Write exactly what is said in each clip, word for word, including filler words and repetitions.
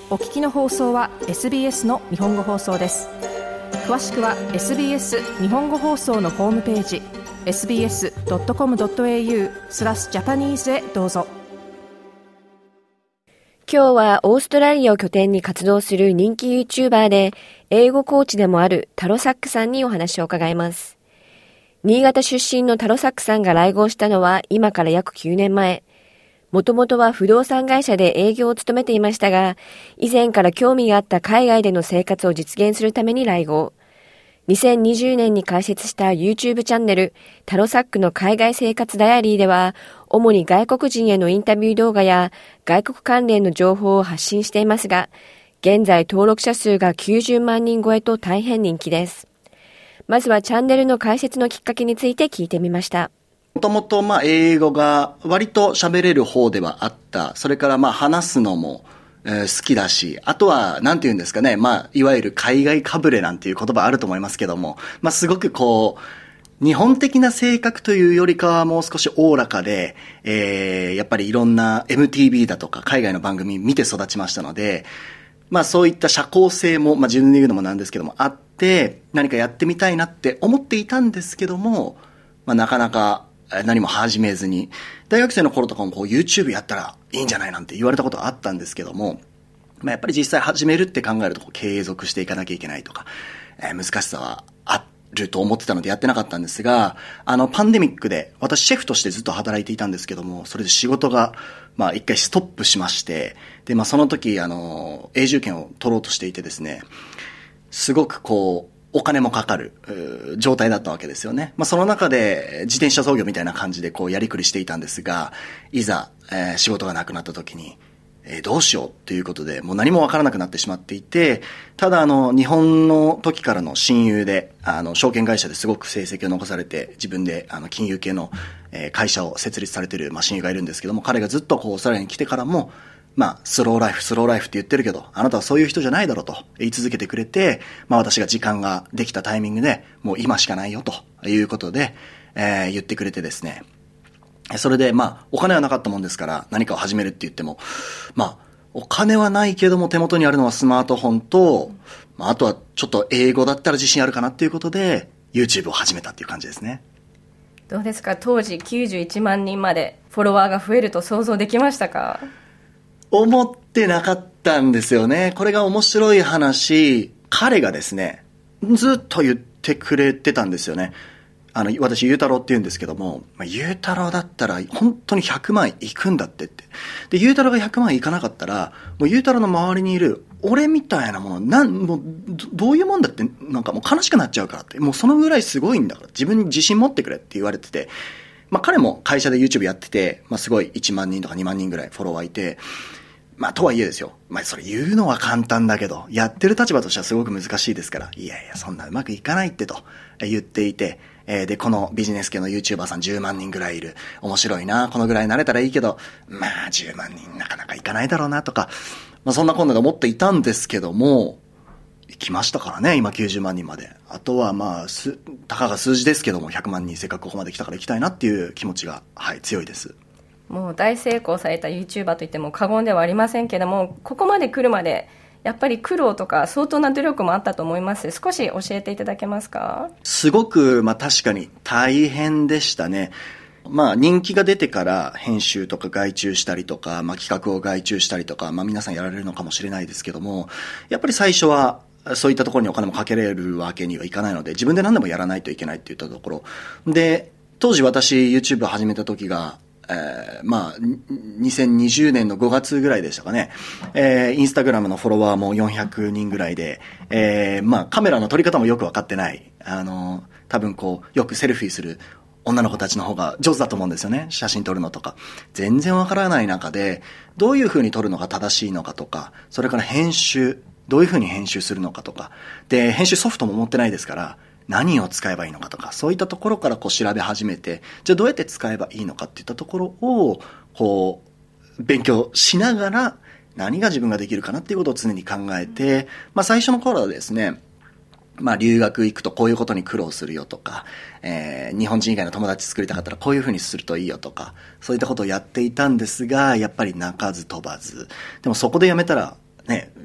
お聞きの放送は エスビーエス の日本語放送です。詳しくは エスビーエス 日本語放送のホームページ エスビーエスドットコムドットエーユー スラスジャパニーズへどうぞ。 今日はオーストラリアを拠点に活動する人気 YouTuber で英語コーチでもあるタロサックさんにお話を伺います。新潟出身のタロサックさんが来合したのは今から約きゅうねんまえ。もともとは不動産会社で営業を務めていましたが、以前から興味があった海外での生活を実現するために来合。にせんにじゅうねんに開設した YouTube チャンネルタロサックの海外生活ダイアリーでは、主に外国人へのインタビュー動画や外国関連の情報を発信していますが、現在登録者数がきゅうじゅうまんにん超えと大変人気です。まずはチャンネルの開設のきっかけについて聞いてみました。 もともとまあ英語が割と喋れる方ではあった。それからまあ話すのも好きだし、あとはなんて言うんですかね、まあいわゆる海外かぶれなんていう言葉あると思いますけども、まあすごくこう日本的な性格というよりかはもう少しおおらかで、えー、やっぱりいろんな エムティービー だとか海外の番組見て育ちましたので、まあそういった社交性も、まあ自分で言うのもなんですけどもあって、何かやってみたいなって思っていたんですけども、まあなかなか何も始めずに、大学生の頃とかもこう YouTube やったらいいんじゃないなんて言われたことはあったんですけども、まあやっぱり実際始めるって考えるとこう継続していかなきゃいけないとか、えー、難しさはあると思ってたのでやってなかったんですが、あのパンデミックで私シェフとしてずっと働いていたんですけども、それで仕事がまあ一回ストップしまして、でまあその時あの永住権を取ろうとしていてですね、すごくこうお金もかかる状態だったわけですよね。まあその中で自転車操業みたいな感じでこうやりくりしていたんですが、いざ、えー、仕事がなくなった時に、えー、どうしようということでもう何もわからなくなってしまっていて、ただあの日本の時からの親友で、あの証券会社ですごく成績を残されて自分であの金融系の会社を設立されている親友がいるんですけども、彼がずっとこうオーストラリアに来てからもまあ、スローライフ、スローライフって言ってるけど、あなたはそういう人じゃないだろうと言い続けてくれて、まあ私が時間ができたタイミングで、もう今しかないよということで、えー、言ってくれてですね。それでまあ、お金はなかったもんですから、何かを始めるって言っても、まあ、お金はないけども手元にあるのはスマートフォンと、まああとはちょっと英語だったら自信あるかなっていうことで、YouTube を始めたっていう感じですね。 どうですか、当時きゅうじゅういちまんにんまでフォロワーが増えると想像できましたか？ 思ってなかったんですよね。これが面白い話、彼がですね、ずっと言ってくれてたんですよね。あの、私、ゆうたろうって言うんですけども、まあ、ゆうたろうだったら本当にひゃくまんいくんだってって。で、ゆうたろうがひゃくまんいかなかったら、もうゆうたろうの周りにいる俺みたいなもの、なん、もう、どういうもんだって、なんかもう悲しくなっちゃうからって。もうそのぐらいすごいんだから、自分に自信持ってくれって言われてて、まあ彼も会社で YouTube やってて、まあすごいいちまんにんとかにまんにんぐらいフォロワーいて、まあ、とはいえですよ。まあ、それ言うのは簡単だけど、やってる立場としてはすごく難しいですから、いやいや、そんなうまくいかないってと言っていて、えー、で、このビジネス系の YouTuber さんじゅうまんにんぐらいいる。面白いな、このぐらいになれたらいいけど、まあ、じゅうまんにんなかなかいかないだろうなとか、まあ、そんなこんなで思っていたんですけども、行きましたからね、今きゅうじゅうまんにんまで。あとはまあ、す、たかが数字ですけども、ひゃくまんにんせっかくここまで来たから行きたいなっていう気持ちが、はい、強いです。 もう大成功された YouTuber といっても過言ではありませんけども、ここまで来るまでやっぱり苦労とか相当な努力もあったと思います。少し教えていただけますか？ すごく、まあ確かに大変でしたね。まあ人気が出てから編集とか外注したりとか、まあ企画を外注したりとか、まあ皆さんやられるのかもしれないですけども、やっぱり最初はそういったところにお金もかけれるわけにはいかないので、自分で何でもやらないといけないっていったところで、当時私 YouTube を始めた時が、えー、まあ、にせんにじゅうねんのごがつぐらいでしたかね。えー、インスタグラムのフォロワーもよんひゃくにんぐらいで、えー、まあ、カメラの撮り方もよくわかってない。あの、多分こう、よくセルフィーする女の子たちの方が上手だと思うんですよね。写真撮るのとか。全然わからない中で、どういう風に撮るのが正しいのかとか、それから編集、どういう風に編集するのかとか。で、編集ソフトも持ってないですから、何を使えばいいのかとか、そういったところからこう調べ始めて、じゃあどうやって使えばいいのかっていったところを、こう、勉強しながら、何が自分ができるかなっていうことを常に考えて、まあ最初の頃はですね、まあ留学行くとこういうことに苦労するよとか、えー、日本人以外の友達作りたかったらこういうふうにするといいよとか、そういったことをやっていたんですが、やっぱり鳴かず飛ばず。でもそこでやめたら、ね、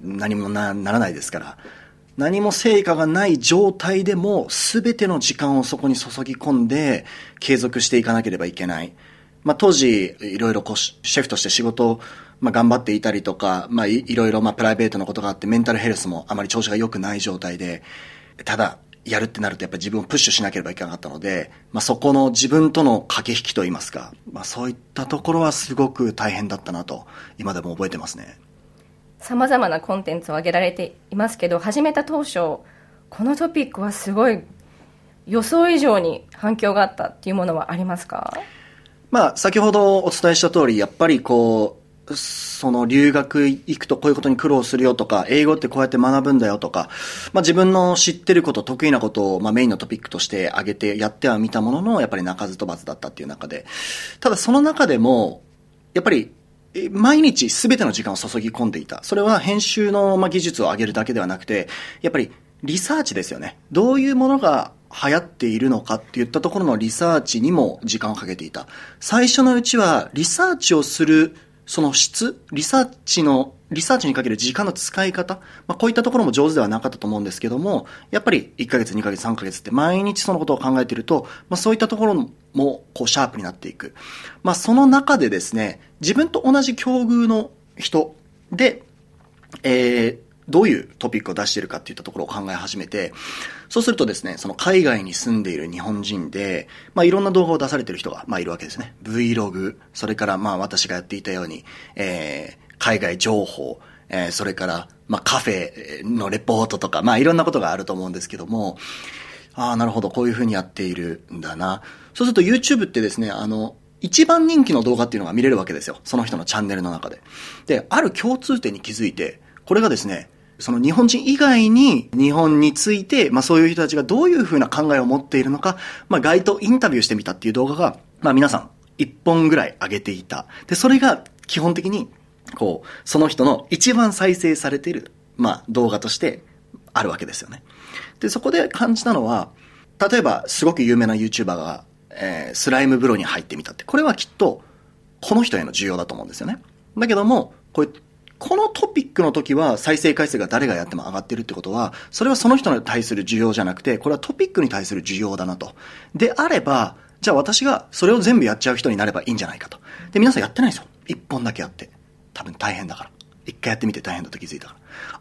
何も な, ならないですから、何も成果がない状態でも全ての時間をそこに注ぎ込んで継続していかなければいけない。まあ、当時いろいろこうシェフとして仕事を、まあ、頑張っていたりとか、まあ、い, いろいろまあプライベートのことがあってメンタルヘルスもあまり調子が良くない状態で、ただやるってなるとやっぱり自分をプッシュしなければいけなかったので、まあ、そこの自分との駆け引きといいますか、まあ、そういったところはすごく大変だったなと今でも覚えてますね。 さまざまなコンテンツを挙げられていますけど、始めた当初このトピックはすごい予想以上に反響があったっていうものはありますか？ まあ、先ほどお伝えした通り、やっぱりこうその留学行くとこういうことに苦労するよとか、英語ってこうやって学ぶんだよとか、まあ、自分の知ってること得意なことを、まあ、メインのトピックとして挙げてやってはみたものの、やっぱり鳴かず飛ばずだったっていう中で、ただその中でもやっぱり毎日全ての時間を注ぎ込んでいた。それは編集の技術を上げるだけではなくて、やっぱりリサーチですよね。どういうものが流行っているのかっていったところのリサーチにも時間をかけていた。最初のうちはリサーチをするその質、リサーチのリサーチにかける時間の使い方、まあ、こういったところも上手ではなかったと思うんですけども、やっぱりいっかげつにかげつさんかげつって毎日そのことを考えていると、まあ、そういったところもこうシャープになっていく。まあ、その中でですね、自分と同じ境遇の人で、えー、どういうトピックを出しているかっていったところを考え始めて、そうするとですね、その海外に住んでいる日本人で、まあいろんな動画を出されている人がまあいるわけですね。Vlog、それからまあ私がやっていたように、えー、海外情報、えー、それからまあカフェのレポートとか、まあいろんなことがあると思うんですけども、ああなるほど、こういうふうにやっているんだな。そうすると YouTube ってですね、あの一番人気の動画っていうのが見れるわけですよ。その人のチャンネルの中で。で、ある共通点に気づいて、これがですね、その日本人以外に日本について、まあそういう人たちがどういうふうな考えを持っているのか、まあ街頭インタビューしてみたっていう動画が、まあ皆さんいっぽんぐらい上げていた。で、それが基本的に、こう、その人の一番再生されている、まあ動画としてあるわけですよね。で、そこで感じたのは、例えばすごく有名な YouTuber が、えー、スライム風呂に入ってみたって。これはきっと、この人への需要だと思うんですよね。だけども、こういうこのトピックの時は再生回数が誰がやっても上がってるってことは、それはその人に対する需要じゃなくて、これはトピックに対する需要だなと。であれば、じゃあ私がそれを全部やっちゃう人になればいいんじゃないかと。で、皆さんやってないんですよ。一本だけやって。多分大変だから。一回やってみて大変だと気づいたから。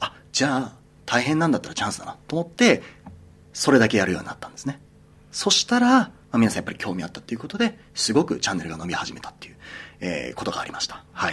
あ、じゃあ大変なんだったらチャンスだなと思って、それだけやるようになったんですね。そしたら、まあ、皆さんやっぱり興味あったっていうことで、すごくチャンネルが伸び始めたっていう、えー、ことがありました。はい。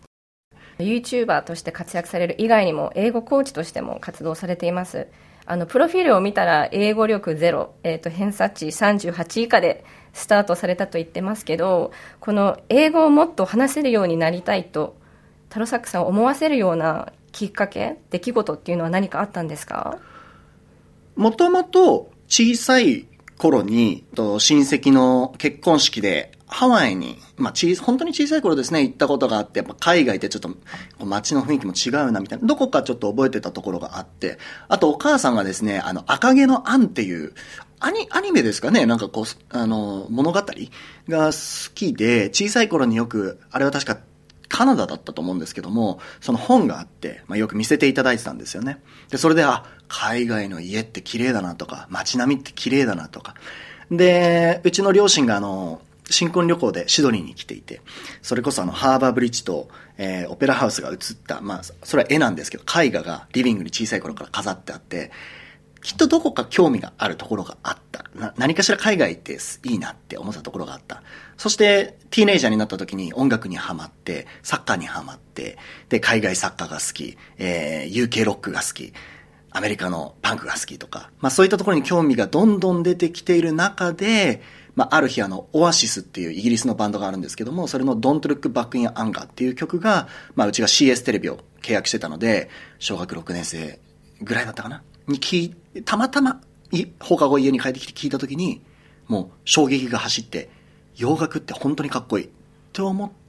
YouTuber として活躍される以外にも英語コーチとしても活動されています。あのプロフィールを見たら英語力ゼロ、えーと、偏差値さんじゅうはち以下でスタートされたと言ってますけど、この英語をもっと話せるようになりたいとタロサックさんを思わせるようなきっかけ、出来事っていうのは何かあったんですか？ もともと小さい頃にと親戚の結婚式でハワイに、まあ、小本当に小さい頃ですね、行ったことがあって、やっぱ海外ってちょっと街の雰囲気も違うなみたいな、どこかちょっと覚えてたところがあって、あとお母さんがですね、あの赤毛のアンっていうアニ、アニメですかね、なんかこうあの物語が好きで、小さい頃によく、あれは確かカナダだったと思うんですけども、その本があって、まあ、よく見せていただいてたんですよね。で、それで、あ、海外の家って綺麗だなとか、街並みって綺麗だなとか。で、うちの両親があの、新婚旅行でシドニーに来ていて、それこそあの、ハーバーブリッジと、えー、オペラハウスが映った、まあ、それは絵なんですけど、絵画がリビングに小さい頃から飾ってあって、きっとどこか興味があるところがあった。な何かしら海外っていいなって思ったところがあった。そして、ティーネイジャーになった時に音楽にハマって、サッカーにハマって、で、海外サッカーが好き、えー、ユーケー ロックが好き、アメリカのパンクが好きとか、まあそういったところに興味がどんどん出てきている中で、まあある日あの、オアシスっていうイギリスのバンドがあるんですけども、それの Don't Look Back in Anger っていう曲が、まあうちが シーエス テレビを契約してたので、小学ろくねん生ぐらいだったかなに聞いて、たまたま放課後家に帰ってきて聞いた時に、もう衝撃が走って、洋楽って本当にかっこいいって思って、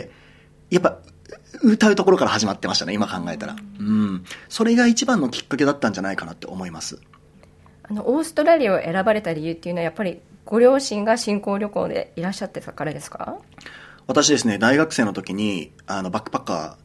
やっぱ歌うところから始まってましたね、今考えたら。うん。それが一番のきっかけだったんじゃないかなって思います。 あのオーストラリアを選ばれた理由っていうのはやっぱりご両親が新婚旅行でいらっしゃってたからですか？ 私ですね、大学生の時にあのバックパッカー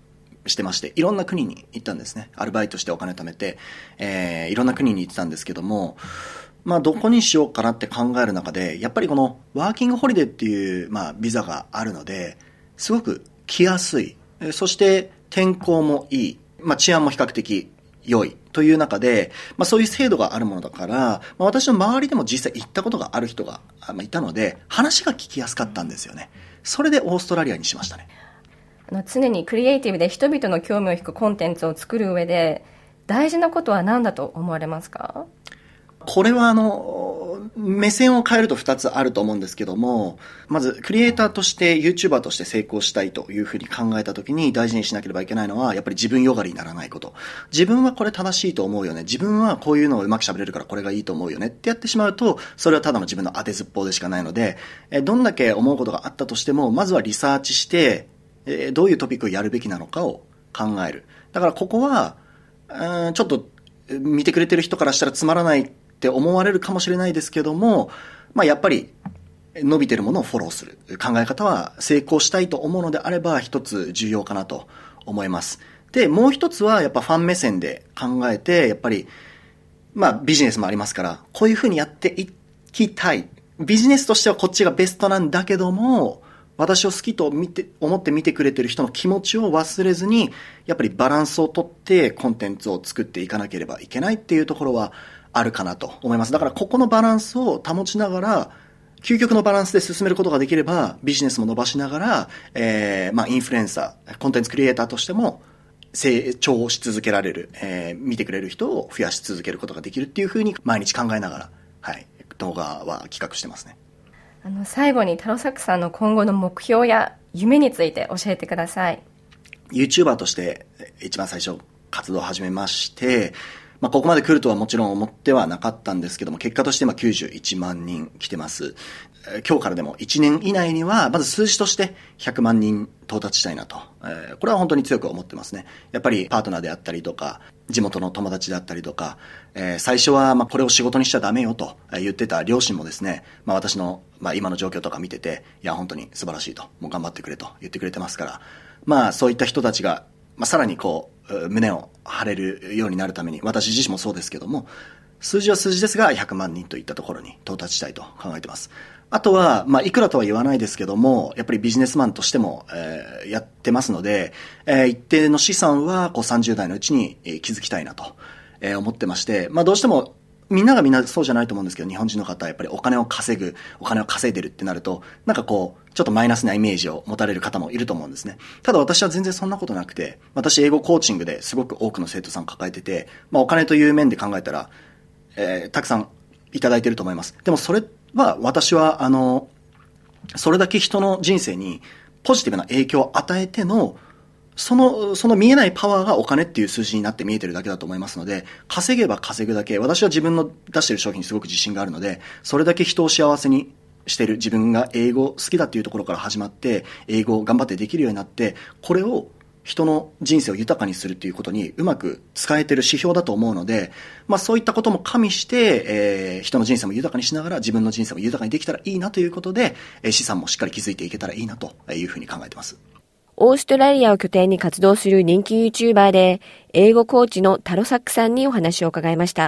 してまして、いろんな国に行ったんですね。アルバイトしてお金貯めて、えー、いろんな国に行ってたんですけども、まあどこにしようかなって考える中で、やっぱりこのワーキングホリデーっていう、まあビザがあるので、すごく来やすい。そして天候もいい。まあ治安も比較的良いという中で、まあそういう制度があるものだから、まあ私の周りでも実際行ったことがある人がいたので、話が聞きやすかったんですよね。それでオーストラリアにしましたね。 あの常にクリエイティブで人々の興味を引くコンテンツを作る上で、大事なことは何だと思われますか？ これはあの、目線を変えるとふたつあると思うんですけども、まずクリエイターとして YouTuber として成功したいというふうに考えたときに大事にしなければいけないのはやっぱり自分よがりにならないこと。自分はこれ正しいと思うよね。自分はこういうのをうまく喋れるからこれがいいと思うよねってやってしまうと、それはただの自分の当てずっぽうでしかないので、どんだけ思うことがあったとしても、まずはリサーチして、どういうトピックをやるべきなのかを考える。だからここは、うん、ちょっと見てくれてる人からしたらつまらないって思われるかもしれないですけども、まあやっぱり伸びてるものをフォローする考え方は成功したいと思うのであれば一つ重要かなと思います。で、もう一つはやっぱファン目線で考えて、やっぱりまあビジネスもありますから、こういうふうにやっていきたい。ビジネスとしてはこっちがベストなんだけども、私を好きと見て思って見てくれてる人の気持ちを忘れずに、やっぱりバランスをとってコンテンツを作っていかなければいけないっていうところはあるかなと思います。だからここのバランスを保ちながら、究極のバランスで進めることができれば、ビジネスも伸ばしながら、えー、まあインフルエンサー、コンテンツクリエイターとしても成長し続けられる、えー、見てくれる人を増やし続けることができるっていうふうに毎日考えながら、はい、動画は企画してますね。 あの最後にタロサックさんの今後の目標や夢について教えてください。 YouTuber として一番最初活動を始めまして、まあ、ここまで来るとはもちろん思ってはなかったんですけども、結果として今きゅうじゅういちまんにん来てます。今日からでもいちねん以内にはまず数字としてひゃくまんにん到達したいなと、えー、これは本当に強く思ってますね。やっぱりパートナーであったりとか地元の友達であったりとか、えー、最初はまあこれを仕事にしちゃダメよと言ってた両親もですね、まあ、私のまあ今の状況とか見てて、いや本当に素晴らしいと、もう頑張ってくれと言ってくれてますから、まあそういった人たちがまあさらにこう胸を張れるようになるために、私自身もそうですけども、数字は数字ですがひゃくまんにんといったところに到達したいと考えてます。あとは、まあ、いくらとは言わないですけども、やっぱりビジネスマンとしても、えー、やってますので、えー、一定の資産は、こう、さんじゅう代のうちに、えー、築きたいなと、えー、思ってまして、まあ、どうしても、みんながみんなそうじゃないと思うんですけど、日本人の方はやっぱりお金を稼ぐ、お金を稼いでるってなると、なんかこう、ちょっとマイナスなイメージを持たれる方もいると思うんですね。ただ私は全然そんなことなくて、私英語コーチングですごく多くの生徒さんを抱えてて、まあ、お金という面で考えたら、えー、たくさんいただいていると思います。でもそれは私はあのそれだけ人の人生にポジティブな影響を与えてのそのその見えないパワーがお金っていう数字になって見えてるだけだと思いますので、稼げば稼ぐだけ、私は自分の出している商品にすごく自信があるので、それだけ人を幸せにしている、自分が英語好きだっていうところから始まって英語を頑張ってできるようになって、これを人の人生を豊かにするということにうまく使えている指標だと思うので、まあそういったことも加味して、えー、人の人生も豊かにしながら自分の人生も豊かにできたらいいなということで、えー、資産もしっかり築いていけたらいいなというふうに考えています。 オーストラリアを拠点に活動する人気 YouTuber で英語コーチのタロサックさんにお話を伺いました。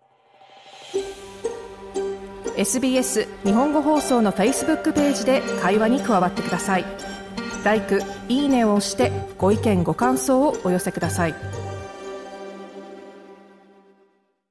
エスビーエス 日本語放送の Facebook ページで会話に加わってください。ライク、いいねを押してご意見ご感想をお寄せください。